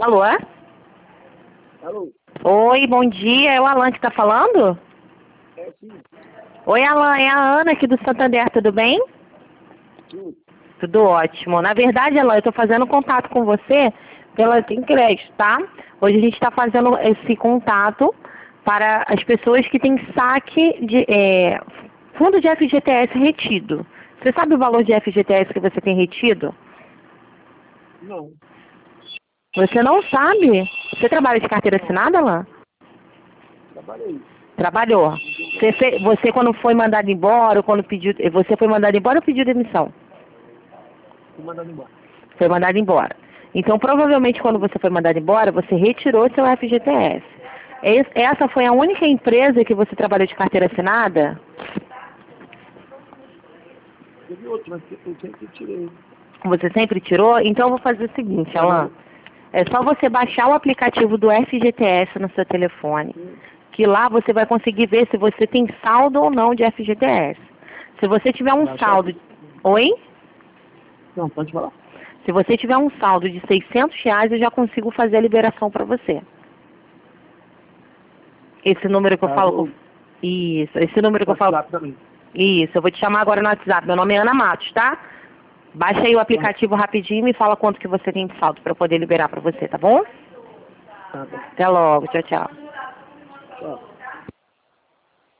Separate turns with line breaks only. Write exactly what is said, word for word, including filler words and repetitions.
Alô?
Alô?
Oi, bom dia. É o Alan que tá falando?
É sim.
Oi, Alan. É a Ana aqui do Santander. Tudo bem?
Sim.
Tudo ótimo. Na verdade, Alan, eu tô fazendo contato com você pela Crédito, tá? Hoje a gente está fazendo esse contato para as pessoas que têm saque de é, fundo de F G T S retido. Você sabe o valor de F G T S que você tem retido?
Não.
Você não sabe? Você trabalha de carteira
Não.
assinada, Alan?
Trabalhei.
Trabalhou. Você, fe- você quando foi mandado embora, ou quando pediu, você foi mandado embora ou pediu demissão?
Fui mandado embora.
Foi mandado embora. Então, provavelmente, quando você foi mandado embora, você retirou seu F G T S. Es- Essa foi a única empresa que você trabalhou de carteira assinada?
Teve outro, mas eu sempre tirei.
Você sempre tirou? Então, eu vou fazer o seguinte,
É,
Alan.
mas...
É só você baixar o aplicativo do F G T S no seu telefone,
Sim.
que lá você vai conseguir ver se você tem saldo ou não de F G T S. Se você tiver um
Baixar
saldo...
aqui.
Oi?
Não, pode falar.
Se você tiver um saldo de seiscentos reais, eu já consigo fazer a liberação para você. Esse número que eu
Tá, eu
falo com...
vou...
Isso, esse número que eu falo...
WhatsApp também.
Isso, eu vou te chamar agora no WhatsApp. Meu nome é Ana Matos, tá? Baixa aí o
Tá,
aplicativo rapidinho e me fala quanto que você tem de saldo para eu poder liberar para você, tá bom?
tá bom.
Até logo, tchau, tchau.
Tchau.